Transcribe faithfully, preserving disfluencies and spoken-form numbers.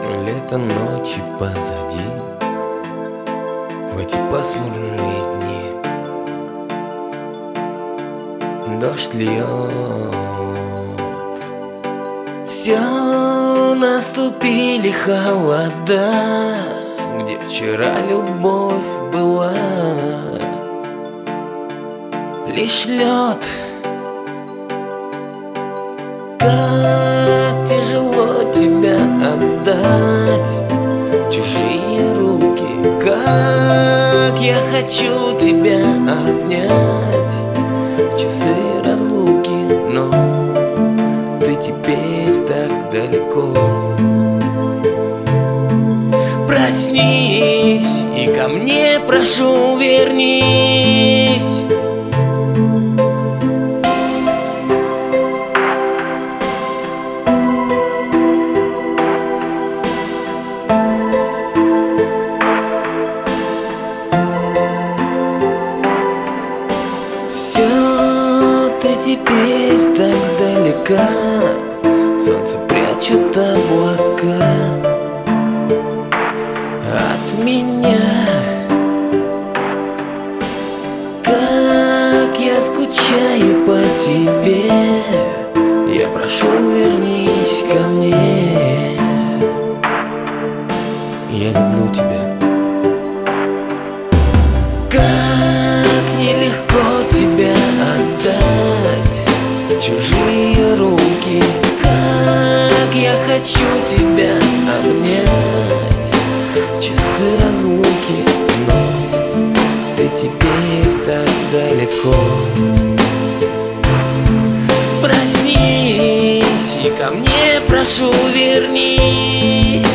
Лето, ночи позади, в эти пасмурные дни дождь льет. Все, наступили холода, где вчера любовь была. Лишь лед. Как тяжело тебя отдать в чужие руки, как я хочу тебя обнять в часы разлуки, но ты теперь так далеко. Проснись и ко мне, прошу, вернись. Ты теперь так далека, солнце прячут облака от меня. Как я скучаю по тебе, я прошу, вернись ко мне. Я люблю тебя. Как нелегко тебя отдать в чужие руки, как я хочу тебя обнять в часы разлуки, но ты теперь так далеко. Проснись и ко мне, прошу, вернись.